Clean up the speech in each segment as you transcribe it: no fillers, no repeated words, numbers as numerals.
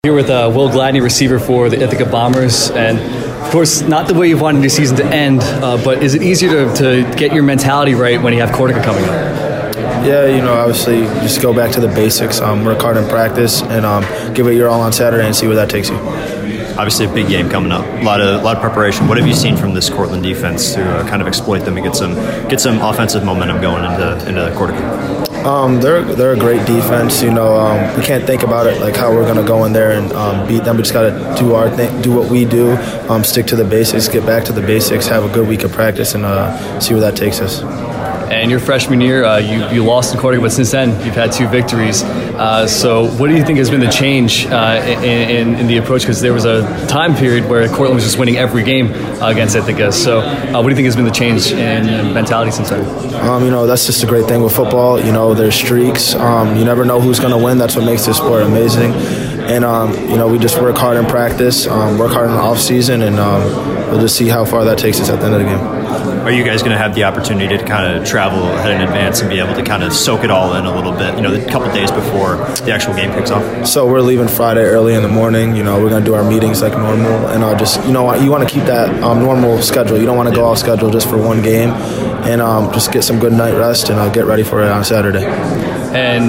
Here with Will Gladney, receiver for the Ithaca Bombers, and of course, not the way you wanted your season to end, but is it easier to get your mentality right when you have Cortaca coming up? Yeah, obviously just go back to the basics, work hard in practice, and give it your all on Saturday and see where that takes you. Obviously a big game coming up, a lot of preparation. What have you seen from this Cortland defense to kind of exploit them and get some offensive momentum going into Cortaca? They're a great defense. We can't think about it like how we're going to go in there and beat them. We just got to do our thing, do what we do, stick to the basics, get back to the basics, have a good week of practice, and see where that takes us. And your freshman year, you lost in Cortaca, but since then you've had 2 victories. So what do you think has been the change in the approach? Because there was a time period where Cortland was just winning every game against Ithaca. So what do you think has been the change in mentality since then? That's just a great thing with football. There's streaks. You never know who's going to win. That's what makes this sport amazing. And, we just work hard in practice, work hard in the off season, and we'll just see how far that takes us at the end of the game. Are you guys going to have the opportunity to kind of travel ahead in advance and be able to kind of soak it all in a little bit, a couple days before the actual game kicks off? So we're leaving Friday early in the morning. We're going to do our meetings like normal, and you want to keep that normal schedule. You don't want to go off schedule just for one game, and just get some good night rest and get ready for it on Saturday. And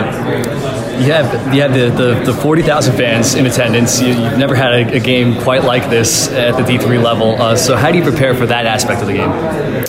you have the 40,000 fans in attendance. You've never had a game quite like this at the D3 level. So how do you prepare for that aspect of the game?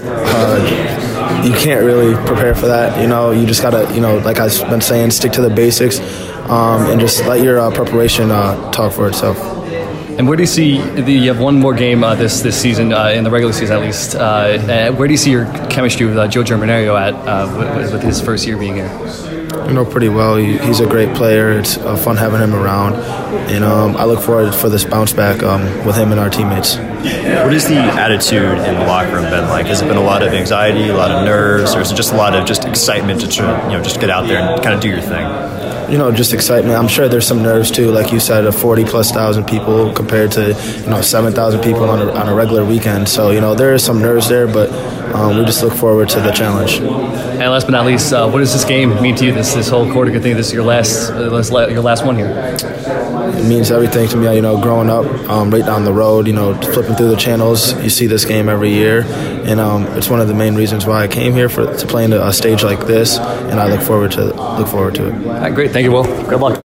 You can't really prepare for that. You just got to, like I've been saying, stick to the basics and just let your preparation talk for itself. And where do you see, you have one more game this season, in the regular season at least, where do you see your chemistry with Joe Germinario at with his first year being here? Pretty well. He's a great player. It's fun having him around, and I look forward for this bounce back with him and our teammates. What is the attitude in the locker room been like? Has it been a lot of anxiety, a lot of nerves, or is it just a lot of excitement to just get out there and kind of do your thing? Just excitement. I'm sure there's some nerves too, like you said, of 40,000+ people compared to 7,000 people on a regular weekend. So there is some nerves there, but we just look forward to the challenge. And last but not least, what does this game mean to you? This whole Cortaca thing. This is your last one here. It means everything to me. Growing up right down the road, flipping through the channels, you see this game every year, and it's one of the main reasons why I came here to play in a stage like this, and I look forward to it. All right, great. Thank you, Will. Good luck.